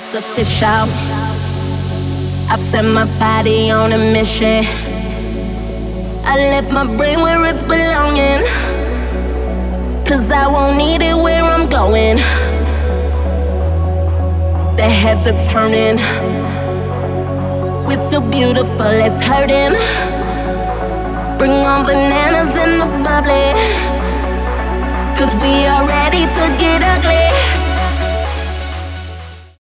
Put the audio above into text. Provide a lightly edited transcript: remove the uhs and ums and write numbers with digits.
it's official. I've set my body on a mission. I left my brain where it's belonging, 'cause I won't need it where I'm going. The heads are turning. We're so beautiful, it's hurting. Bring on bananas in the bubbly, 'cause we are ready to get ugly.